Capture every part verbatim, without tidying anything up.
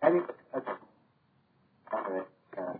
Any, okay. All right. Uh,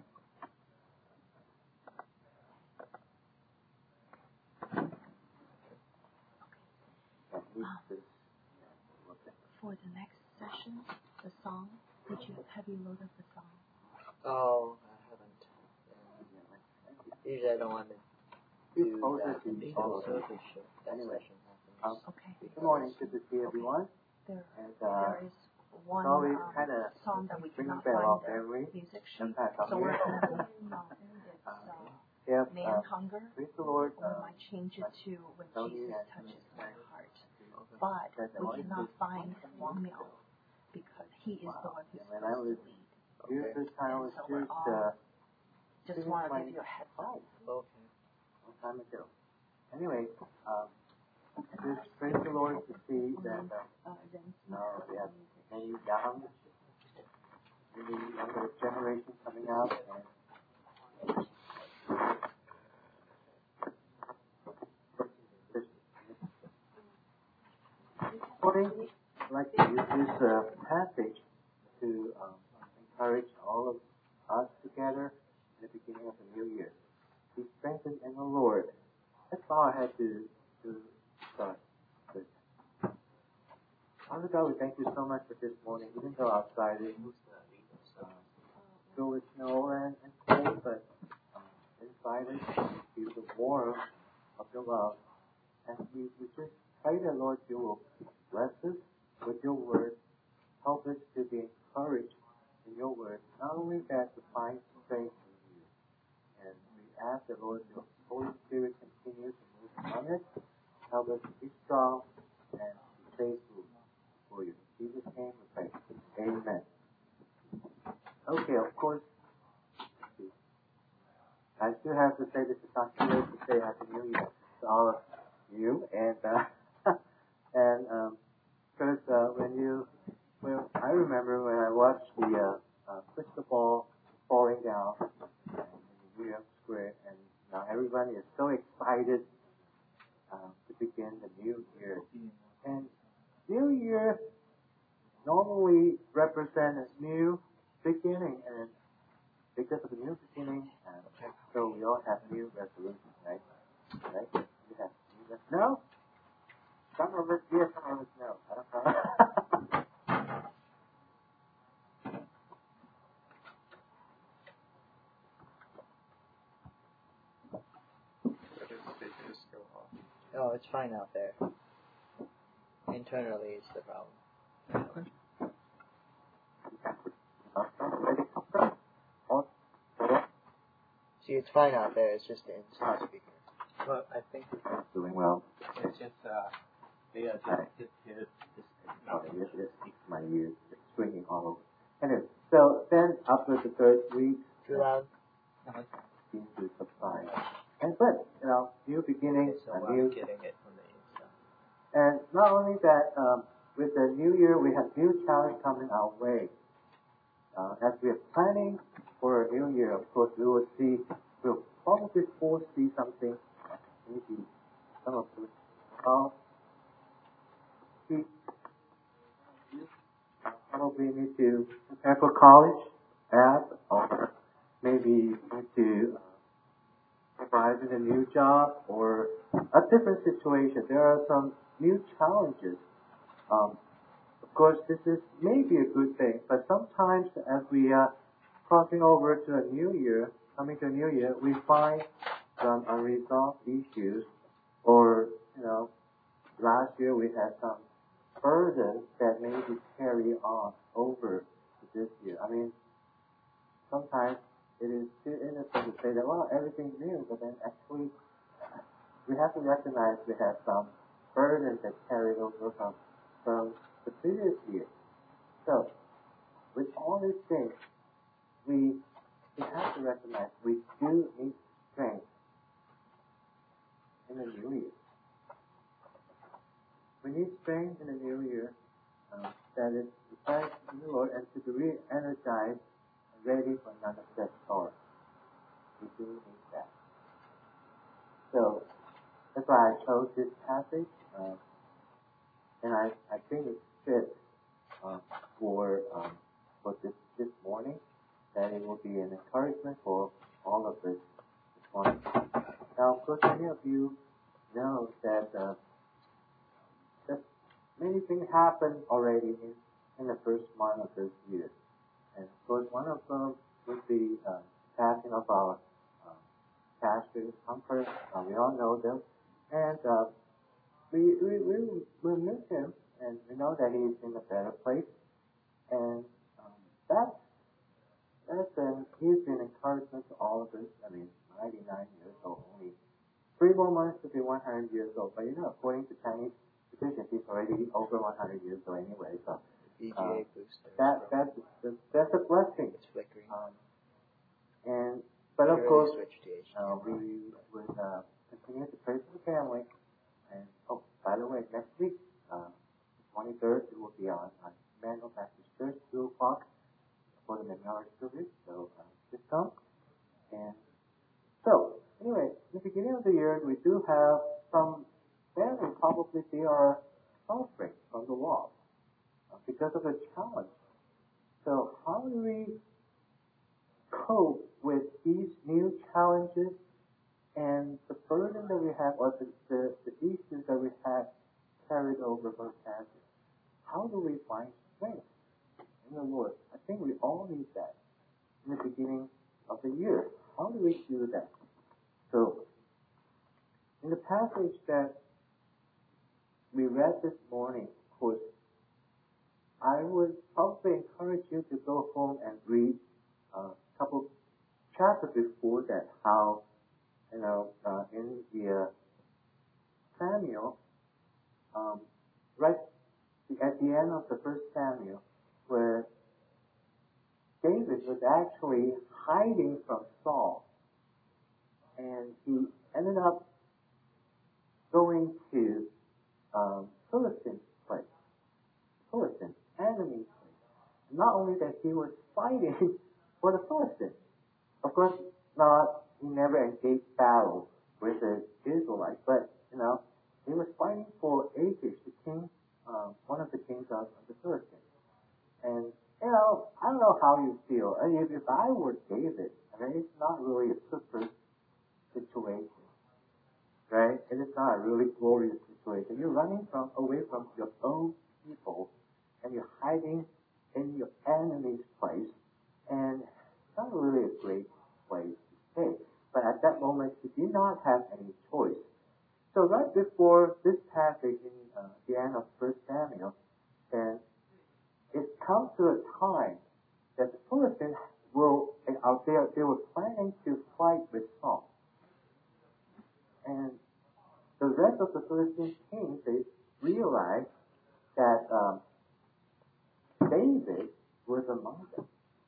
For the next session, the song, did you have you loaded the song? Oh, I haven't. Yeah. Usually I don't want to do that until the that session happens. Um, Okay. Good morning, good to see everyone. There, And, uh, there is one always um, kind of song that we cannot bell find off the every music sheet, sometimes so I'm we're here. going to move on. It's uh, Yes, Man uh, Hunger. praise the Lord. We Uh, might change it to When Tony Jesus and- Touches My Heart. But we cannot find Wang Miao because he is the one who's when I supposed was to lead. here this time, I was So we're just all uh, just want to give you a heads up. Okay. long time ago. Anyway, um, just praise the Lord to see that uh, now we have many young, many younger generation coming out. And morning, I'd like to use this uh, passage to um, encourage all of us together in the beginning of the new year. Be strengthened in the Lord. That's all I had to, to start with. Father God, we thank you so much for this morning, even though outside it was uh, filled with snow and, and cold, but um, inside it, we feel the warmth of your love. And we, we just pray that, Lord, you will bless us with your word. Help us to be encouraged in your word. Not only that, to find strength in you. And we ask that, Lord, your Holy Spirit continue to move on us. Help us to be strong and be faithful for you. In Jesus' name we pray. Amen. Okay, of course, I still have to say this is not too late to say Happy New Year to all of you. And, uh, and, um, because, uh, when you, well, I remember when I watched the, uh, uh, crystal ball falling down in the New York Square, and now everybody is so excited, uh, to begin the new year. And New Year normally represents a new beginning, and because of the new beginning, uh, so we all have new resolutions, right? Right? We have new resolutions. No? Some of us yes, some of us no. I don't know. Oh, it's fine out there. Internally, it's the problem. See, it's fine out there. It's just the inside speaker. Well, I think Doing well. it's just uh, they are just hit hit this. Oh, yes, yes. My ears are swinging all over. Anyway, so then after the third week, Too loud? seems to subside. And but, you know, new beginning, So a I'm new. getting it from the inside. And not only that, um, with the new year, we have new challenge coming our way. Uh, as we are planning for a new year, of course, we will see, we'll probably foresee something, maybe some of us. Uh, we probably need to prepare for college, app, or maybe need to survive in a new job or a different situation. There are some new challenges. Um, of course, this is maybe a good thing, but sometimes as we are crossing over to a new year, coming to a new year, we find some unresolved issues, or, you know, last year we had some burdens that maybe carry on over to this year. I mean, sometimes it is too innocent to say that, well, everything's new, but then actually we have to recognize we have some burdens that carried over from, from the previous year. So, with all these things, we, we have to recognize we do need strength in the new year. We need strength in the new year, um, that is to thank the Lord and to be re-energized and ready for another fresh start. We do need that. So, that's why I chose this passage, uh, and I, I think it fits uh, for um, for this many of you know that uh, that many things happen already in, in the first month of this year. And of course, one of them would be uh, passing of our uh, pastor, Humper. Uh, we all know them. And uh, we, we, we will miss him, and we know that he's in a better place. And um, that's, that's an, he's been encouragement to all of us. I mean, ninety-nine years old, only three more months to be one hundred years old. But you know, according to Chinese tradition, he's already over one hundred years old anyway. So V G A uh, booster. that that's that's a blessing. It's flickering. Um, and but of Really course, switch to H D. uh, we would uh, continue to pray for the family. And oh, by the way, next week, uh, twenty-third, it will be on on Emmanuel Baptist Church, two o'clock for the memorial service. So uh, just come. And so anyway, in the beginning of the year, we do have some families probably they are suffering from the loss uh, because of the challenge. So how do we cope with these new challenges and the burden that we have, or the, the, the issues that we have carried over from past? How do we find strength in the Lord? I think we all need that in the beginning of the year. How do we do that? So, in the passage that we read this morning, of course, I would probably encourage you to go home and read a couple chapters before that, how, you know, uh, in the uh, Samuel, um, right at the end of the first Samuel, where David was actually hiding from Saul, and he ended up going to um, Philistine's place, Philistine, enemy's place. Not only that he was fighting for the Philistines, of course, not he never engaged battle with the Israelites, but you know he was fighting for Achish, the king, um, one of the kings of, of the Philistines. And you know, I don't know how you feel. I mean, if, if I were David, I mean, it's not really a super situation, right? It is not a really glorious situation. You're running from away from your own people, and you're hiding in your enemy's place, and it's not really a great place to stay. But at that moment, he did not have any choice. So right before this passage in uh, the end of First Samuel, then it comes to a time that the Philistines will, out there, they were planning to fight with Saul. And the rest of the Philistine kings, they realized that um, David was among them.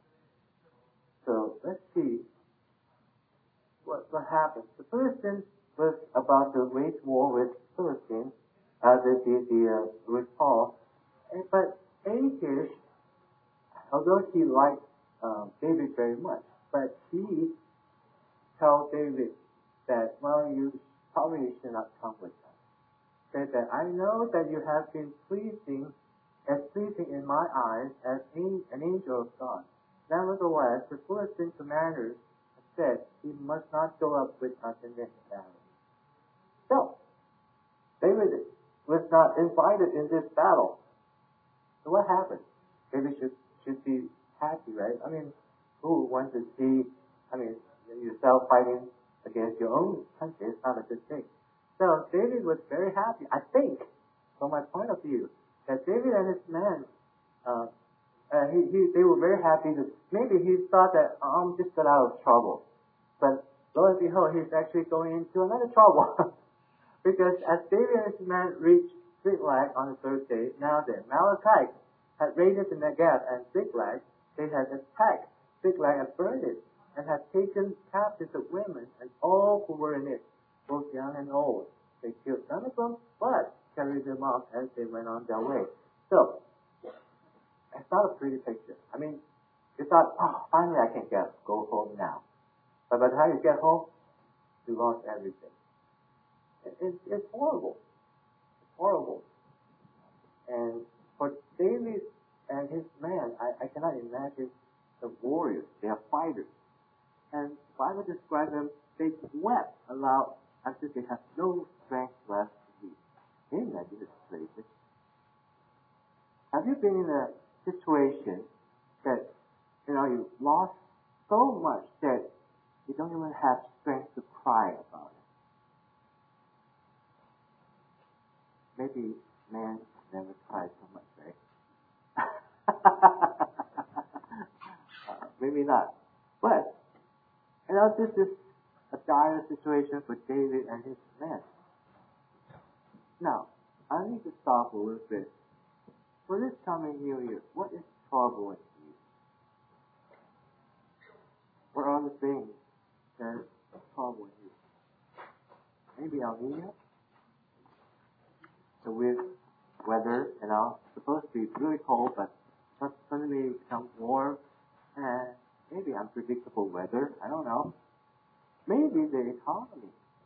So let's see what, what happened. The Philistines was about to wage war with Philistines, as it did the, uh, with Paul. And, but Achish, although he liked um, David very much, but he told David that, well, you probably should not come with us. Said that, I know that you have been pleasing, as pleasing in my eyes as an angel of God. Nevertheless, the Philistine commanders said, he must not go up with us in this battle. So, David was not invited in this battle. So what happened? David should, should be happy, right? I mean, who wants to see, I mean, yourself fighting against your own country? It's not a good thing. So David was very happy, I think, from my point of view, that David and his men, uh, uh, he, he, they were very happy. To, maybe he thought that, oh, I'm just got out of trouble. But lo and behold, he's actually going into another trouble. Because as David and his men reached Ziklag on the third day, now the Amalekites had raided the Negev and Ziklag. They had attacked Ziklag and burned it, and had taken captive the women and all who were in it, both young and old. They killed none of them, but carried them off as they went on their way. So, it's not a pretty picture. I mean, you thought, oh, finally I can get go home now. But by the time you get home, you lost everything. It, it, it's horrible. It's horrible. And for David and his men, I, I cannot imagine the warriors. They are fighters. And the Bible describes them, they wept aloud until they have no strength left to eat. Can you imagine the situation? Have you been in a situation that, you know, you lost so much that you don't even have strength to cry about it? Maybe man never cried so much, right? uh, maybe not. But, you know, this is a dire situation for David and his men. Now, I need to stop a little bit. For this coming new year, what is troubling you? What are the things that are troubling you? Maybe El Nino? The weird weather, you know, supposed to be really cold, but suddenly it becomes warm, and maybe unpredictable weather. I don't know. Maybe the economy.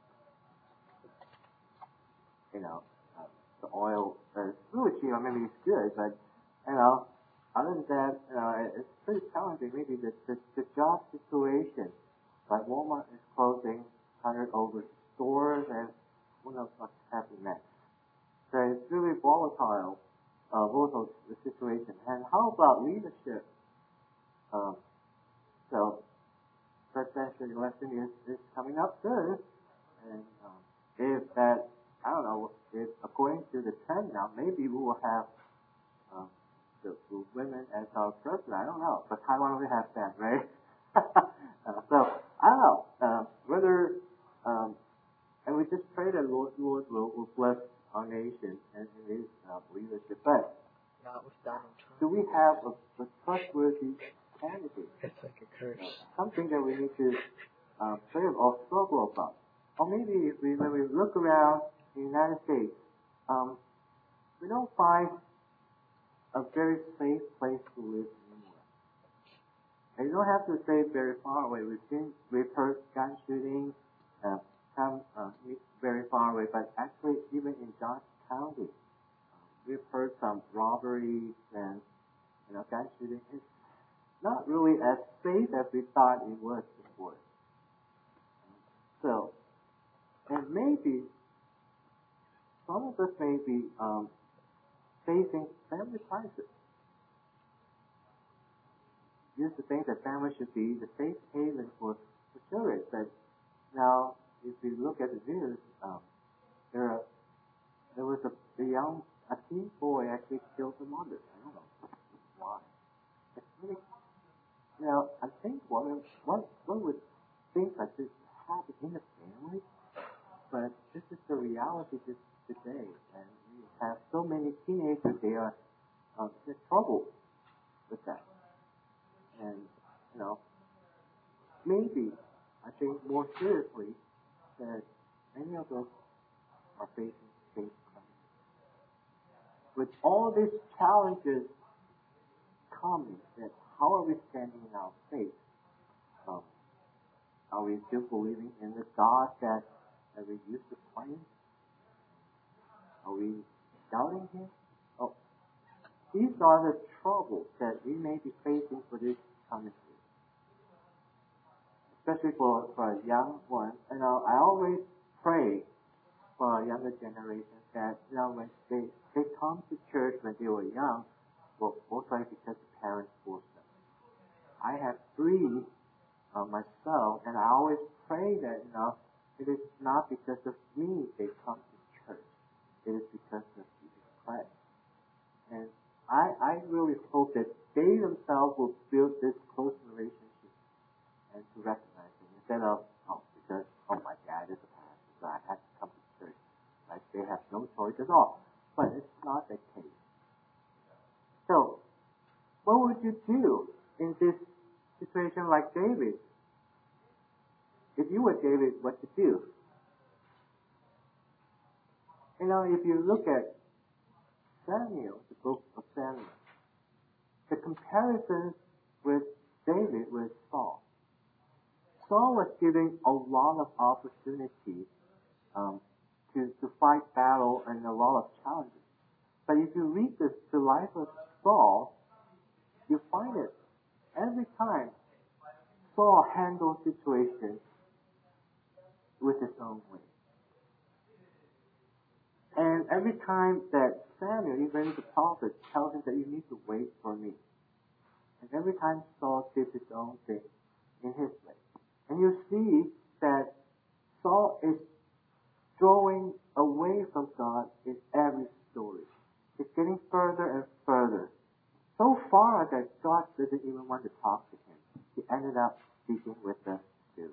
You know, uh, the oil is really cheap. Or maybe it's good, but you know, other than that, you know, it's pretty challenging. Maybe the the, the job situation, like Walmart is closing hundred over stores, and who knows what's happening next. So it's really volatile, uh, volatile the situation. And how about leadership? Um, so, presidential election is, is coming up soon, and um, if that, I don't know, if according to the trend now, maybe we will have um, the, the women as our president. I don't know, but Taiwan will have that, right? uh, so I don't know uh, whether, um, and we just pray that Lord, Lord will, will bless our nation and his uh, leadership. But Not with Donald Trump. do we have a, a trustworthy candidate? It's like a curse. Something that we need to uh, pray or struggle about. Or maybe if we, when we look around the United States, um, we don't find a very safe place to live anymore. And you don't have to say very far away. We've seen, we've heard gun shootings uh, come uh, very far away, but actually even in Johnson County, uh, we've heard some robberies and you know gun shootings. It's not really as safe as we thought it was before. So, and maybe some of us may be um, facing family crisis. Used to think that family should be the safe haven for, for children, but now if you look at the news, um, there are, there was a, a young, a teen boy actually killed the mother. I don't know why. It's really, you know, I think one one one would think like this happen in the family, but this is the reality just today, and we have so many teenagers they are um, in trouble with that, and you know, maybe I think more seriously that many of us are facing faith crisis. With all these challenges coming, that how are we standing in our faith? Um, are we still believing in the God that, that we used to claim? Are we doubting Him? Oh, these are the troubles that we may be facing for this coming year, especially for for a young one. And uh, I always pray for our younger generation that you know when they they come to church when they were young, well, most likely because the parents forced them. I have three uh, myself, and I always pray that you know it is not because of me they come to church. It is because of Jesus Christ. And I I really hope that they themselves will build this close relationship and to recognize Him instead of oh because oh my dad is a pastor, so I have to come to church. Like they have no choice at all. But it's not the case. So, what would you do in this situation like David? If you were David, what to do? You know, if you look at Samuel, the book of Samuel, the comparison with David with Saul. Saul was given a lot of opportunity um, to, to fight battle and a lot of challenges. But if you read this, the life of Saul, you find it every time Saul handled situations with his own way. And every time that Samuel, even the prophet, tells him that you need to wait for me. And every time Saul did his own thing in his way. And you see that Saul is drawing away from God in every story. It's getting further and further. So far that God doesn't even want to talk to him. He ended up speaking with the Spirit.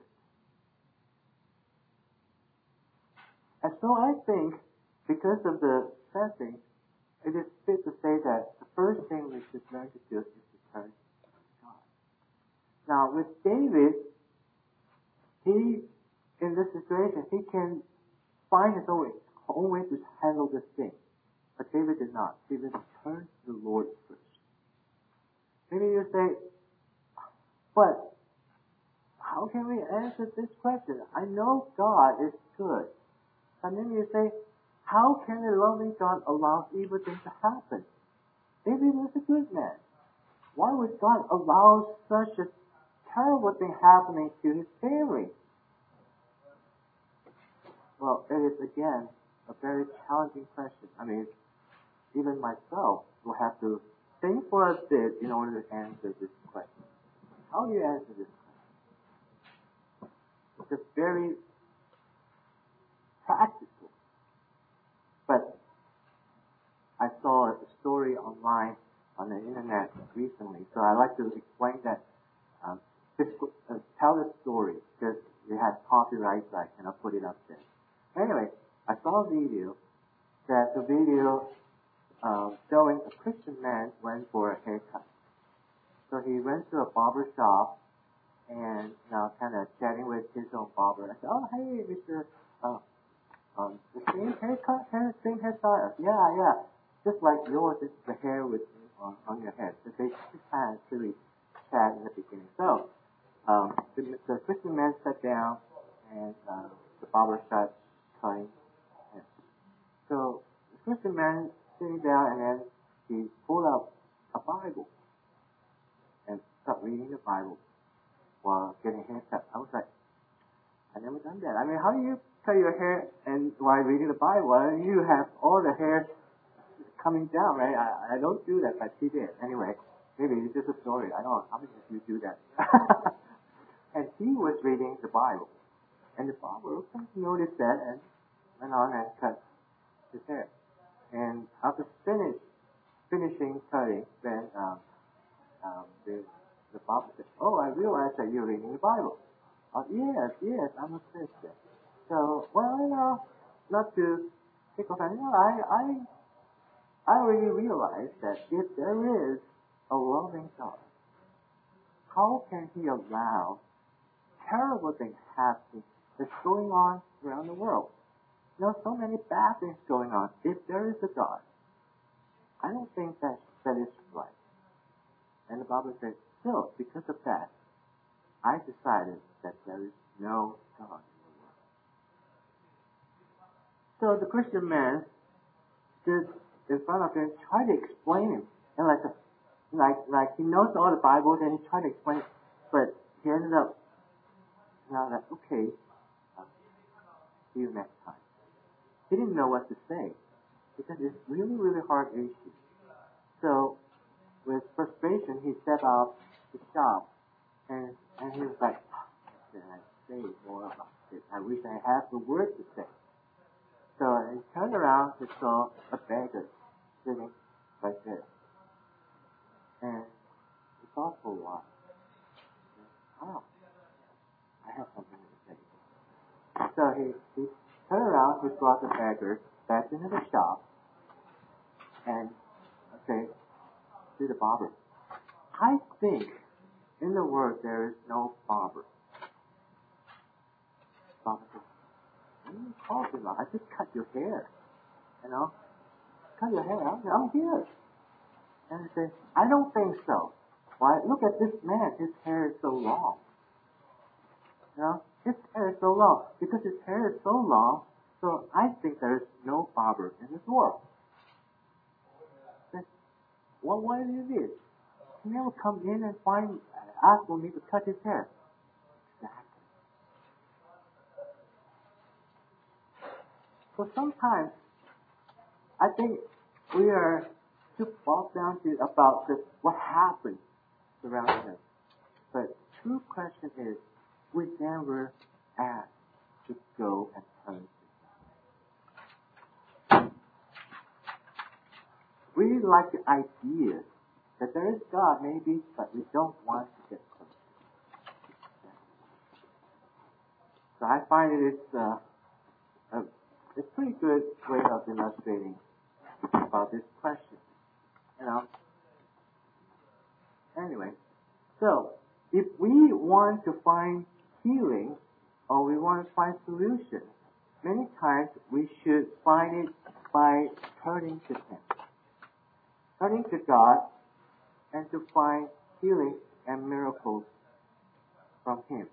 And so I think, because of the setting, it is fit to say that the first thing we should learn to do is to turn to God. Now, with David, he, in this situation, he can find his own way, own way to handle this thing. But David did not. David turned to the Lord first. Maybe you say, but how can we answer this question? I know God is good. And then you say, how can a loving God allow evil things to happen? David was a good man. Why would God allow such a terrible thing happening to his family? Well, it is again a very challenging question. I mean, even myself will have to think for a bit in order to answer this question. How do you answer this question? It's very practical. But I saw a story online on the internet recently, so I like to explain that, um, this, uh, tell the story, because it has copyright, so I cannot put it up there. Anyway, I saw a video, that the video uh, showing a Christian man went for a haircut. So he went to a barber shop and, you know, kind of chatting with his own barber. I said, oh, hey, Mister Uh, um, the same haircut, hair, same hairstyle? Yeah, yeah. Just like yours, it's the hair with on, on your head. So they just kind of really chat in the beginning. So um, the, the Christian man sat down and uh, the barber started cutting him. So the Christian man sitting down and then he pulled out a Bible and started reading the Bible while getting a haircut. I was like, I never done that. I mean, how do you cut your hair and while reading the Bible? You have all the hair coming down, right? I, I don't do that, but he did. Anyway, maybe it's just a story. I don't know. How many of you do that? And he was reading the Bible. And the barber noticed that and went on and cut his hair. And after finish, finishing cutting, then um, um, the, the barber said, oh, I realized that you're reading the Bible. Oh, yes, yes, I'm a Christian. So, well, you know, not to pick on, you know, I, I, I already realized that if there is a loving God, how can He allow terrible things happening that's going on around the world? You know, so many bad things going on. If there is a God, I don't think that that is right. And the Bible says, so, because of that, I decided that there is no God in the world. So the Christian man stood in front of him, tried to explain him, and like, a, like, like he knows all the Bible, and he tried to explain it, but he ended up, now that okay, uh, see you next time. He didn't know what to say because it's really, really hard issue. So with frustration, he stepped out the shop, and and he was like, what can I say more about this? I wish I had the word to say. So he turned around and saw a beggar sitting right there. And he thought for a while, oh, I have something to say. So he, he turned around, he brought the beggar back into the shop, and said to the barber, I think in the world there is no barber. Barber said, what are you talking about? I just cut your hair. You know? Cut your hair. I'm, I'm here. And he said, I don't think so. Why? Look at this man. His hair is so long. You know? His hair is so long. Because his hair is so long, so I think there is no barber in this world. I said, well, why do you do this? He never come in and find, ask for me to cut his hair. Exactly. So sometimes I think we are too bogged down to about the, what happened surrounding us. But true question is, we never asked to go and turn to Him. We like the idea that there is God, maybe, but we don't want to get close. So I find it is uh, a, a pretty good way of illustrating about this question. You know. Anyway, so if we want to find healing or we want to find solution, many times we should find it by turning to Him, turning to God, and to find healing and miracles from Him.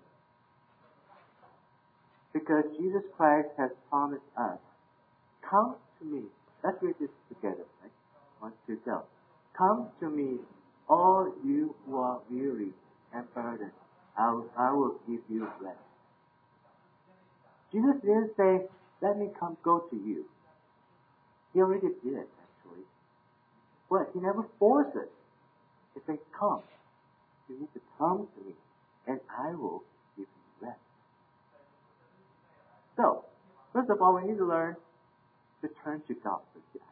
Because Jesus Christ has promised us, come to me. Let's read this together, right? One, two, go. Come to me, all you who are weary and burdened. I will, I will give you rest. Jesus didn't say, let me come go to you. He already did, actually. But He never forced us. He said, come. You need to come to me, and I will give you rest. So, first of all, we need to learn to turn to God with the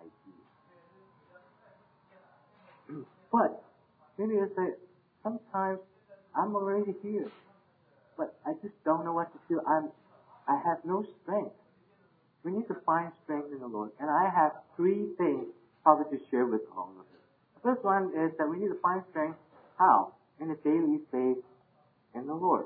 idea. But maybe you say, sometimes I'm already here, but I just don't know what to do. I'm, I have no strength. We need to find strength in the Lord. And I have three things probably to share with all of us. The first one is that we need to find strength. How? In the daily faith in the Lord.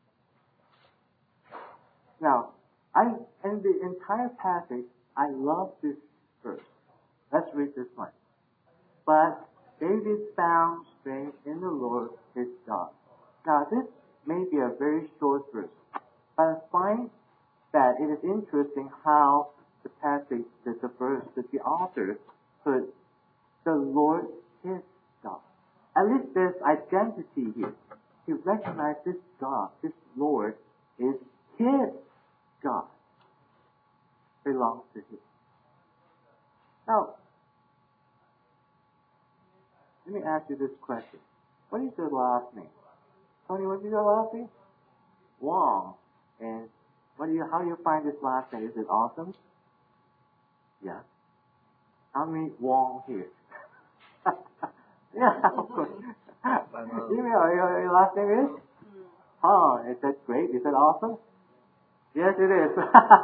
Now, I in the entire passage, I love this verse. Let's read this one. But David found strength in the Lord his God. Now, this may be a very short verse, but I find that it is interesting how the passage, the, the verse, that the author put the Lord his God. At least there's identity here. He recognized this God, this Lord, is his God. Belongs to him. Now, let me ask you this question. What is your last name? Tony, what is your last name? Wong. And what do you, how do you find this last name? Is it awesome? Yeah. How many Wong here? Yeah, of course. Email, your, your last name is? Oh, is that great? Is that awesome? Yes, it is.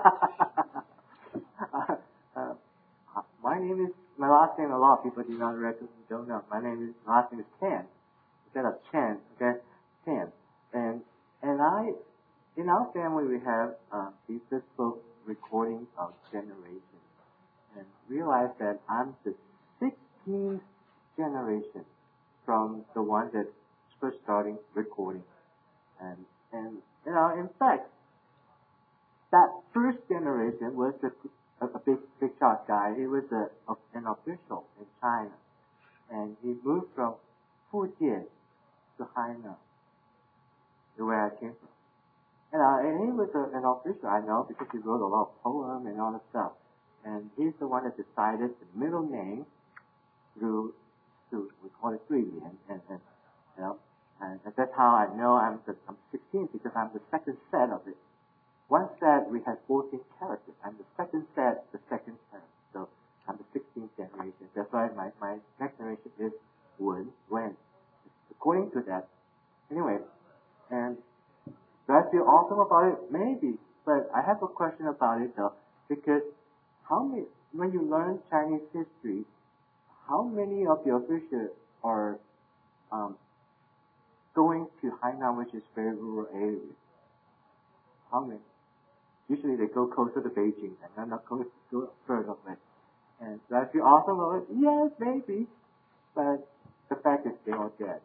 uh, uh, my name is, my last name, a lot of people do not recognize, don't know. My name is, my last name is Ken. Instead of Chen, okay? Ken. And, and I, in our family, we have uh, these physical recordings of generations. And realize that I'm the sixteenth generation from the one that first starting recording. And, and, you know, in fact, that first generation was a, a big, big shot guy. He was a, a, an official in China. And he moved from Fujian to Hainan, where I came from. And, uh, and he was a, an official, I know, because he wrote a lot of poems and all that stuff. And he's the one that decided the middle name through, through we call it Gui Lian, and, and, you know, and that's how I know I'm the, I'm sixteen, because I'm the second set of it. One set we had fourteen characters. I'm the second set, the second set. So I'm the sixteenth generation. That's why my, my next generation is Wen, Wen. According to that. Anyway, and do I feel awesome about it? Maybe. But I have a question about it though, because how many, when you learn Chinese history, how many of your officials are um, going to Hainan, which is very rural area? How many? Usually they go closer to Beijing, and they're not going to go further away. And do I feel awesome about it? Yes, maybe. But the fact is they're all dead.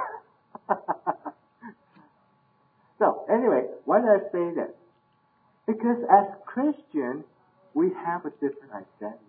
So, anyway, why did I say that? Because as Christians, we have a different identity.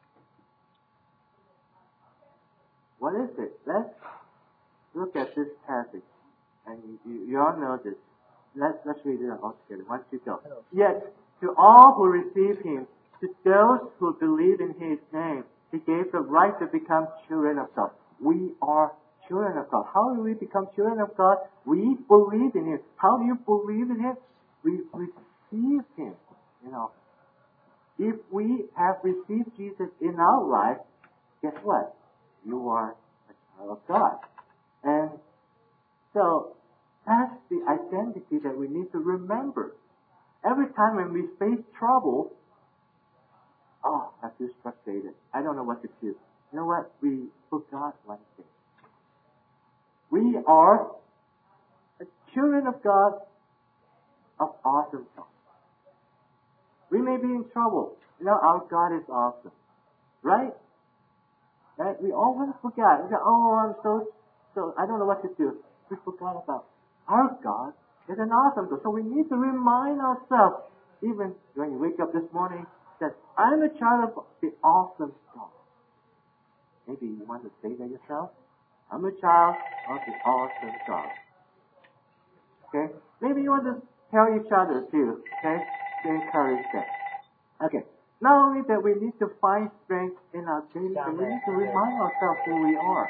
What is it? Let's look at this passage. And you, you, you all know this. Let's, let's read it all together. One, two, go. Yet, to all who receive him, to those who believe in His name, He gave the right to become children of God. We are children of God. How do we become children of God? We believe in Him. How do you believe in Him? We receive Him. You know, if we have received Jesus in our life, guess what? You are a child of God. And so that's the identity that we need to remember. Every time when we face trouble, oh, I feel frustrated. I don't know what to do. You know what? We forgot one thing. We are children of God of awesome God. We may be in trouble. You know, our God is awesome. Right? Right? We always forget. We go, oh, I'm so, so, I don't know what to do. We forgot about our God is an awesome God. So we need to remind ourselves, even when you wake up this morning, that I'm a child of the awesome God. Maybe you want to say that yourself. I'm a child of the awesome God. Okay? Maybe you want to tell each other too. Okay? To encourage them. Okay. Not only that we need to find strength in our daily, but we need to remind ourselves who we are.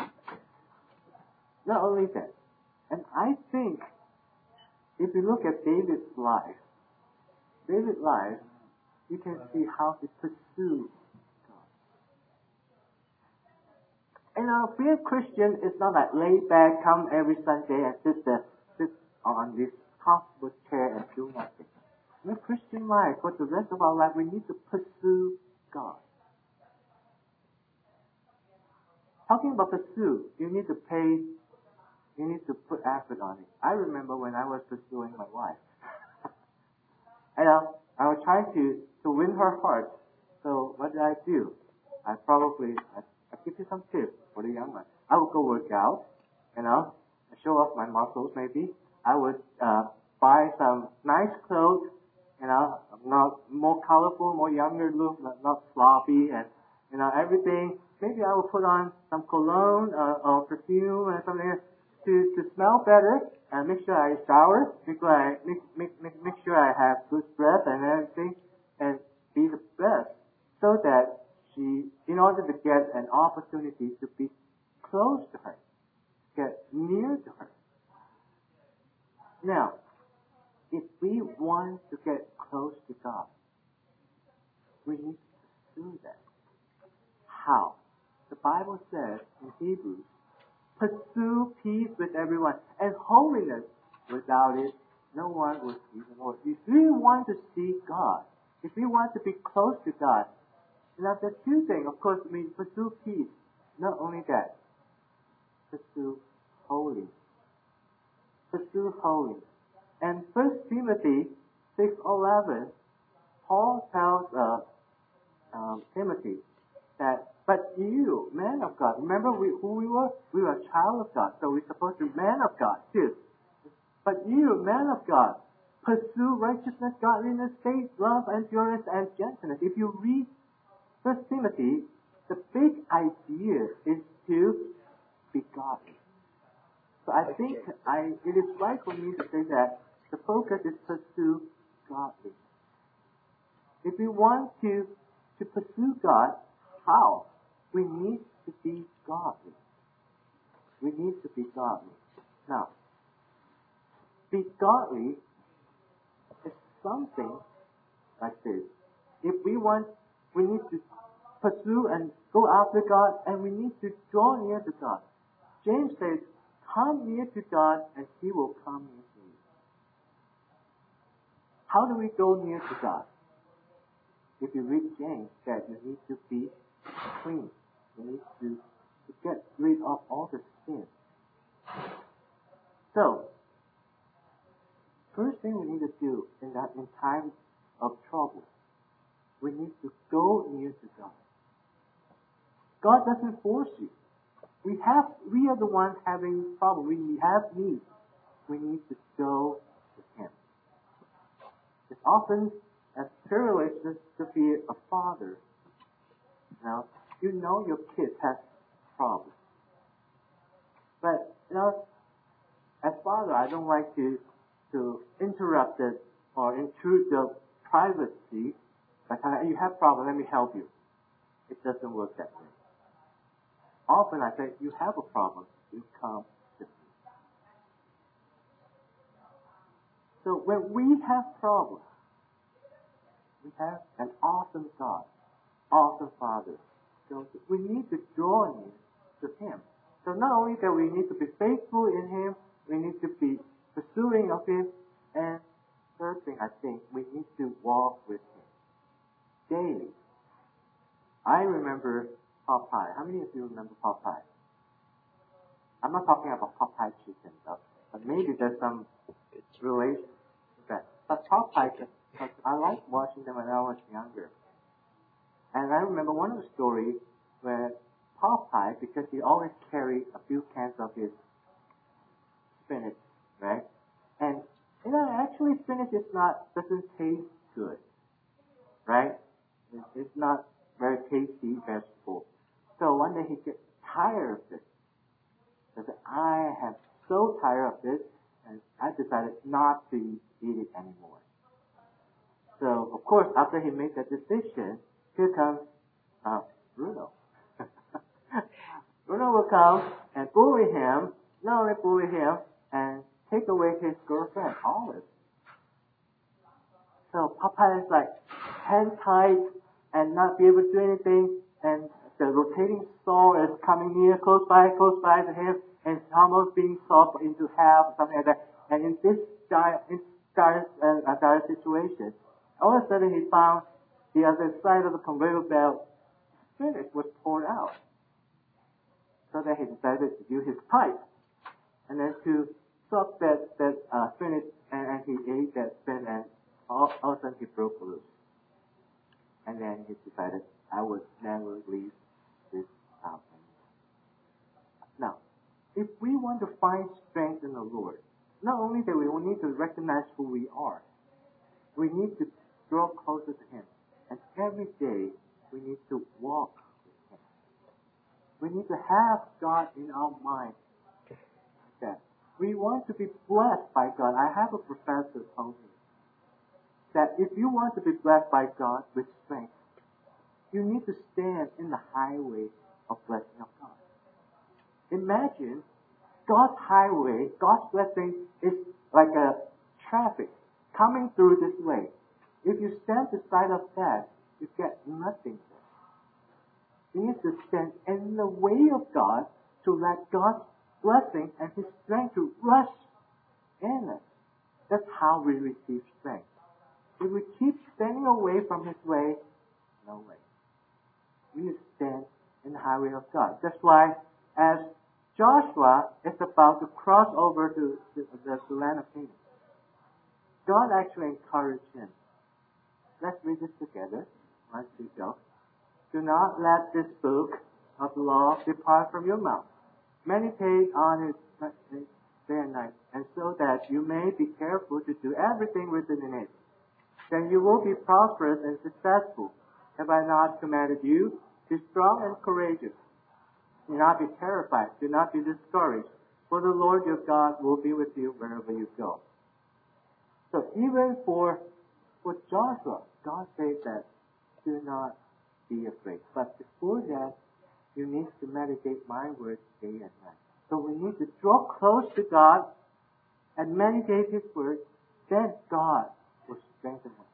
Not only that. And I think if you look at David's life, David's life, you can see how he pursued God. And now, being a Christian is not like lay back, come every Sunday and sit there, sit on this comfortable chair and do nothing. In a Christian life, for the rest of our life, we need to pursue God. Talking about pursue, you need to pay, you need to put effort on it. I remember when I was pursuing my wife. and uh, I was trying to, to win her heart. So what did I do? I probably, I, I give you some tips for the young one. I would go work out, you know, show off my muscles maybe. I would uh, buy some nice clothes, you know, not more colorful, more younger look, not, not sloppy, and you know everything. Maybe I will put on some cologne uh, or perfume or something to to smell better, and make sure I shower, make sure I make make make, make sure I have good breath and everything, and be the best, so that she, in order to get an opportunity to be close to her, get near to her. Now, if we want to get close to God, we need to pursue that. How? The Bible says in Hebrews, pursue peace with everyone and holiness. Without it, no one will see the Lord. If we want to see God, if we want to be close to God, now there are two things. Of course, we pursue peace. Not only that, pursue holiness. Pursue holiness. And First Timothy six eleven, Paul tells uh, um, Timothy that, but you, man of God, remember we, who we were? We were a child of God, so we're supposed to be man of God too. But you, man of God, pursue righteousness, godliness, faith, love, endurance, and gentleness. If you read First Timothy, the big idea is to be godly. So I think I, it is right for me to say that the focus is pursue godliness. If we want to, to pursue God, how? We need to be godly. We need to be godly. Now, be godly is something like this. If we want, we need to pursue and go after God, and we need to draw near to God. James says, come near to God, and He will come near to you. How do we go near to God? If you read James, that you need to be clean. You need to, to get rid of all the sin. So, first thing we need to do in that in times of trouble, we need to go near to God. God doesn't force you. We have, we are the ones having trouble. We have needs. We need to go to Him. It's often as privilege to be a father. Now, you know your kids have problems. But, you know, as father, I don't like to, to interrupt it or intrude the privacy Like, you have problem, let me help you. It doesn't work that way. Often I say, you have a problem, you come to me. So when we have problems, we have an awesome God, awesome Father. So we need to draw near to Him. So not only that we need to be faithful in Him, we need to be pursuing of Him, and third thing I think, we need to walk with Him daily. I remember Popeye. How many of you remember Popeye? I'm not talking about Popeye chicken, though, but maybe there's some relation to that. But Popeye, because I liked watching them when I was younger. And I remember one of the stories where Popeye, because he always carried a few cans of his spinach, right? And you know, actually, spinach is not doesn't taste good, right? It's, it's not very tasty vegetable. So one day he gets tired of this. He said, I am so tired of this, and I decided not to eat it anymore. So, of course, after he made that decision, here comes uh, Bruno. Bruno will come and bully him, not only bully him, and take away his girlfriend, Olive. So Popeye is like hand tied and not be able to do anything, and the rotating saw is coming near, close by, close by to him, and it's almost being sawed into half, something like that. And in this dire, in dire, uh, dire situation, all of a sudden he found the other side of the conveyor belt spinach was poured out. So then he decided to use his pipe and then to suck that, that uh, spinach, and, and he ate that spinach, and all, all of a sudden he broke loose. And then he decided, I would never leave this out anymore. Now, if we want to find strength in the Lord, not only that we will need to recognize who we are, we need to draw closer to Him. And every day, we need to walk with Him. We need to have God in our mind. That we want to be blessed by God. I have a professor told me that if you want to be blessed by God with strength, you need to stand in the highway of blessing of God. Imagine God's highway, God's blessing is like a traffic coming through this way. If you stand beside of that, you get nothing. You need to stand in the way of God to let God's blessing and His strength to rush in us. That's how we receive strength. If we keep standing away from His way, no way. We stand in the highway of God. That's why as Joshua is about to cross over to the, the, the land of Canaan, God actually encouraged him. Let's read this together. One, two, go. Do not let this book of the law depart from your mouth. Meditate on it day and night, and so that you may be careful to do everything written in it. Then you will be prosperous and successful. Have I not commanded you? Be strong and courageous. Do not be terrified. Do not be discouraged. For the Lord your God will be with you wherever you go. So even for, for Joshua, God said that do not be afraid. But before that, you need to meditate my words day and night. So we need to draw close to God and meditate His word. Then God will strengthen us.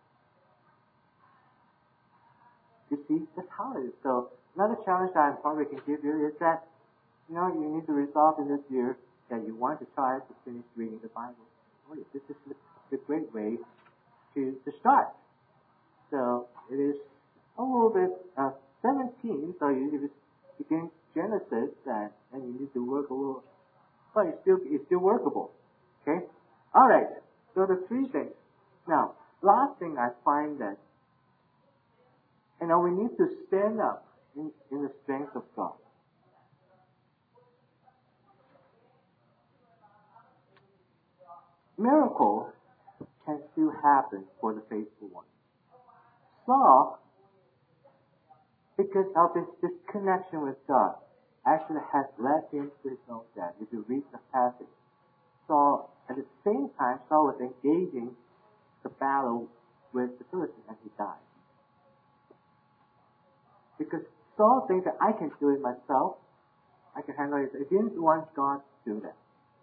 You see, that's how it is. So another challenge that I probably can give you is that, you know, you need to resolve in this year that you want to try to finish reading the Bible. Oh, this is a great way to, to start. So it is a little bit uh, seventeen, so you just begin Genesis, and, and you need to work a little, but it's still, it's still workable. Okay? All right. So the three things. Now, last thing I find that, you know, we need to stand up in, in the strength of God. Miracles can still happen for the faithful one. Saul, because of his disconnection with God, actually has led him to his own death. If you read the passage, Saul, at the same time, Saul was engaging the battle with the Philistines, and he died. Because Saul thinks that I can do it myself. I can handle it. He didn't want God to do that.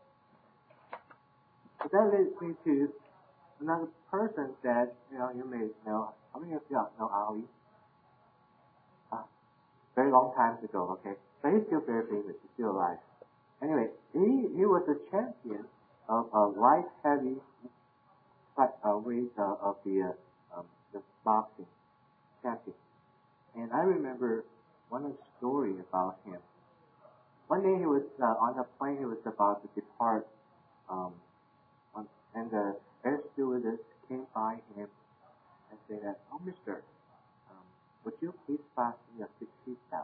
So that leads me to another person that, you know, you may know. How many of you know Ali? Uh, very long time ago, okay? But he's still very famous. He's still alive. Anyway, he, he was a champion of a light heavy uh, weight uh, of the, uh, um, the boxing champion. And I remember one story about him. One day he was uh, on a plane. He was about to depart, um, on, and the air stewardess came by him and said that, "Oh, Mister, um, would you please fasten your seat belt?"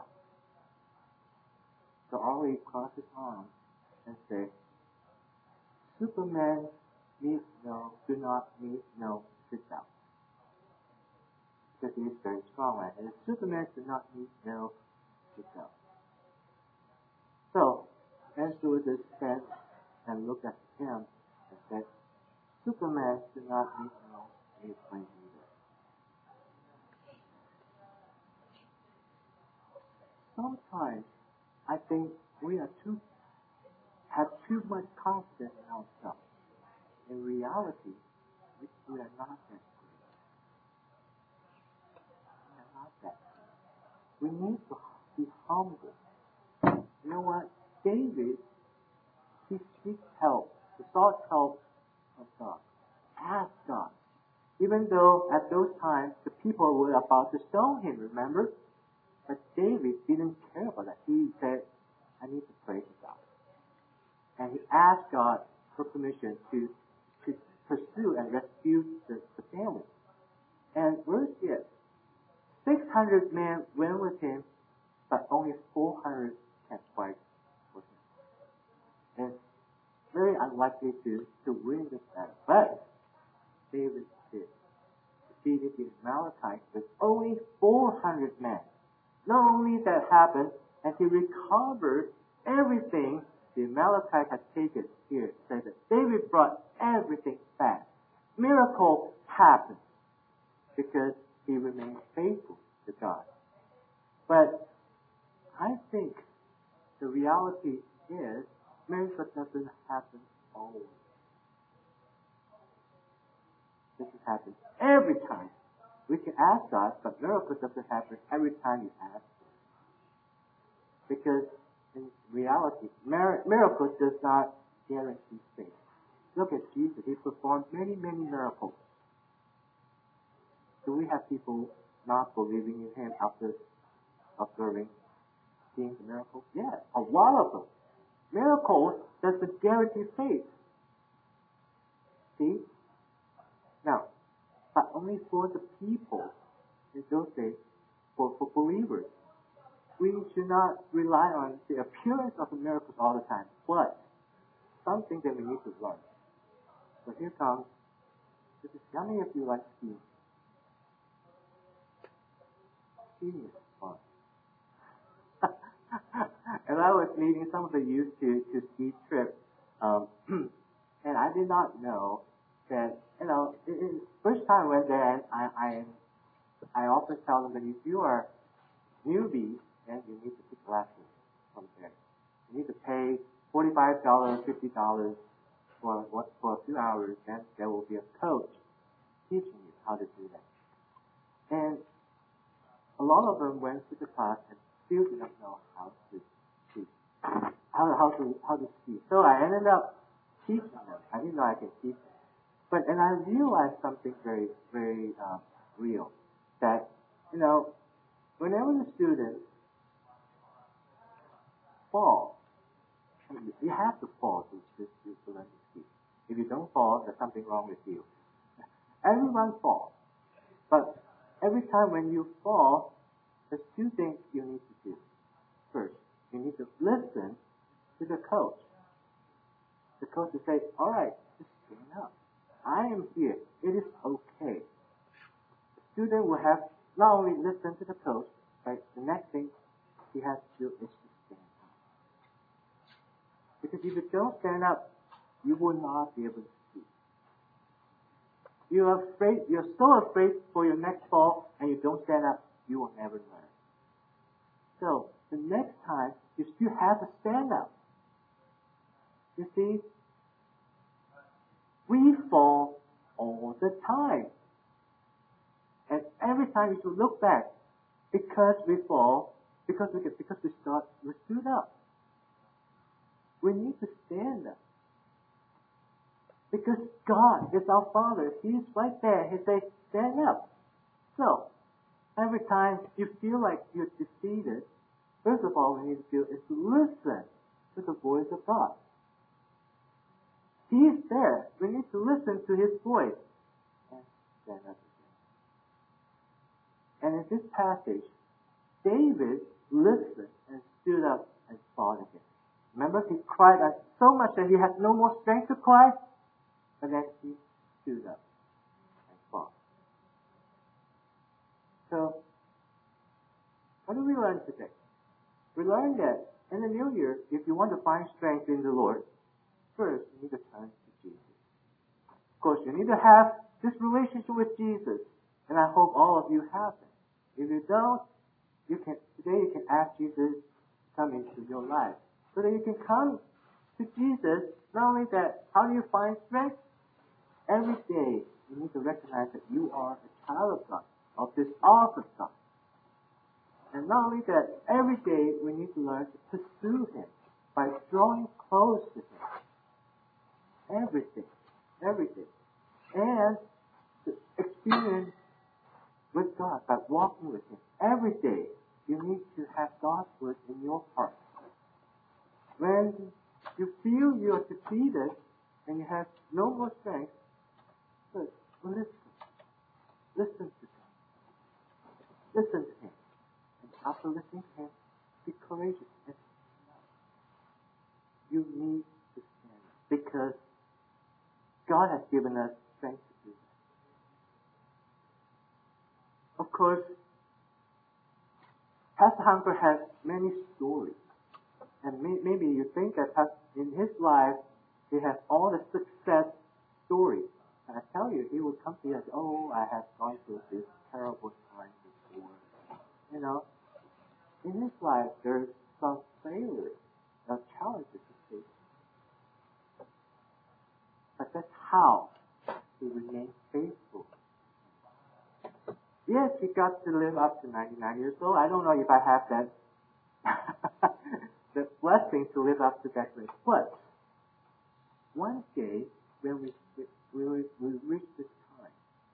So Ali crossed his arms and said, "Superman need no, do not need no seat belt." Because he is very strong, right? And Superman do not need no seat belt. So, air stewardess said and looked at him and said, "Superman do not need no airplane either." Sometimes I think we are too have too much confidence in ourselves. In reality, we, we are not that great. We are not that great. We need to be humble. You know what? David, he seeks help. He sought help of God. Ask God. Even though at those times the people were about to stone him, remember? But David didn't care about that. He said, "I need to pray to God." And he asked God for permission to, to pursue and rescue the, the family. And verse here, six hundred men went with him, but only four hundred kept quiet with him. And it's very unlikely to, to win this battle. But David did. Defeated the Amalekites with only four hundred men. Not only that happened, and he recovered everything the Amalekites had taken. Here it says that David brought everything back. Miracle happened because he remained faithful to God. But I think the reality is miracle doesn't happen always. This happens every time. We can ask God, but miracle doesn't happen every time you ask. Because in reality, mir- miracles does not guarantee faith. Look at Jesus. He performed many, many miracles. Do we have people not believing in him after observing, seeing the miracles? Yes, a lot of them. Miracles doesn't guarantee faith. See? Now, but only for the people in those days, for, for believers. We should not rely on the appearance of the miracles all the time, but something that we need to learn. So here comes, this is, how many of you like skiing? Skiing is fun. And I was leading some of the youth to, to ski trip, um, and I did not know that, you know, it, it, first time I went there, I, I, I often tell them that if you are newbie, then you need to take lessons from there. You need to pay forty-five dollars, fifty dollars for what for a few hours, then there will be a coach teaching you how to do that. And a lot of them went to the class and still did not know how to ski, how, how to how to ski. So I ended up teaching them. I didn't know I could teach them. But and I realized something very very uh, real, that you know whenever the students fall, you have to fall to, to, to learn to ski. If you don't fall, there's something wrong with you. Everyone falls. But every time when you fall, there's two things you need to do. First, you need to listen to the coach. The coach will say, "All right, just stand up. I am here. It is okay." The student will have not only listen to the coach, but the next thing he has to do is to stand up. Because if you don't stand up, you will not be able to ski. You are afraid, you're so afraid for your next fall, and you don't stand up, you will never learn. So, the next time, you still have to stand up. You see, we fall all the time. And every time you should look back, because we fall, because we because we start we stood up. We need to stand up. Because God is our Father. He's right there. He says, stand up. So, every time you feel like you're defeated, first of all, we need to do is listen to the voice of God. He's there. We need to listen to His voice and stand up again. And in this passage, David listened and stood up and fought again. Remember, he cried out so much that he had no more strength to cry, and then he stood up and fought. So, what do we learn today? We learned that in the new year, if you want to find strength in the Lord, first you need to turn to Jesus. Of course, you need to have this relationship with Jesus, and I hope all of you have it. If you don't, you can today you can ask Jesus to come into your life, so that you can come to Jesus. Not only that, how do you find strength? Every day you need to recognize that you are a child of God, of this awesome God. And not only that, every day we need to learn to pursue Him by drawing close to Him. Every day. Every day. And to experience with God by walking with Him. Every day you need to have God's word in your heart. When you feel you are defeated and you have no more strength, but listen. Listen to Him. Listen to Him. And after listening to Him, be courageous. And you need to stand up, because God has given us strength to do that. Of course, Pastor Hunter has many stories. And may, maybe you think that in his life, he has all the success stories. And I tell you, he would come to you and say, oh, I have gone through this terrible time before. You know, in his life, there's some failures, some challenges to face. But that's how he remains faithful. Yes, he got to live up to ninety-nine years old. I don't know if I have that the blessing to live up to that rate. But one day, when we we, we reach this time,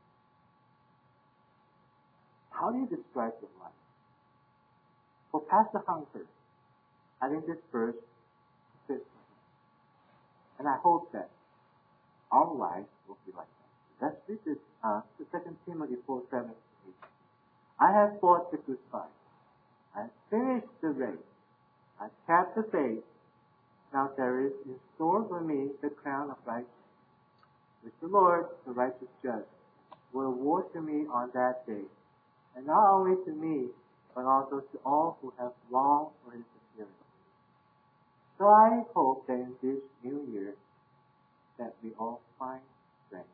how do you describe your life? For Pastor Hunter, I think this verse fits him. And I hope that our lives will be like that. Let's read this, uh, Second Timothy four, seven to eight. I have fought the good fight. I have finished the race. I kept the faith. Now there is in store for me the crown of righteousness, which the Lord, the righteous judge, will award to me on that day. And not only to me, but also to all who have longed for His appearing. So I hope that in this new year, that we all find strength.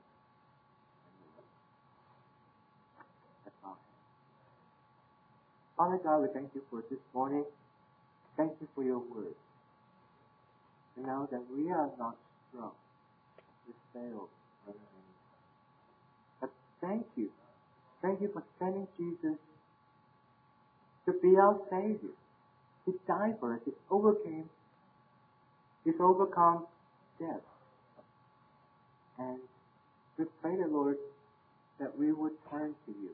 That's all. Father God, we thank You for this morning. Thank You for Your word. To know that we are not strong. We fail. But thank You. Thank You for sending Jesus to be our Savior. He died for us. He overcame. He's overcome death. And we pray the Lord that we would turn to You,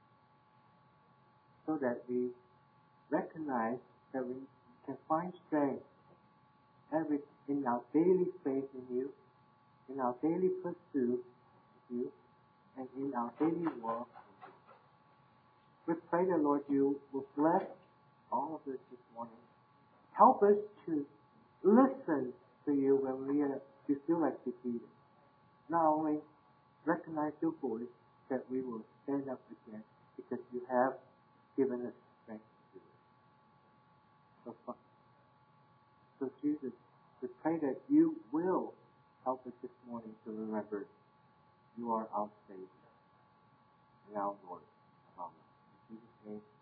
so that we recognize that we can find strength every in our daily faith in You, in our daily pursuit of You, and in our daily walk with You. We pray the Lord You will bless all of us this morning. Help us to listen to You when we, are, we feel like defeated. Not only recognize Your voice, that we will stand up again, because You have given us strength to do it. So, so Jesus, we pray that You will help us this morning to remember You are our Savior and our Lord. Amen. In Jesus' name.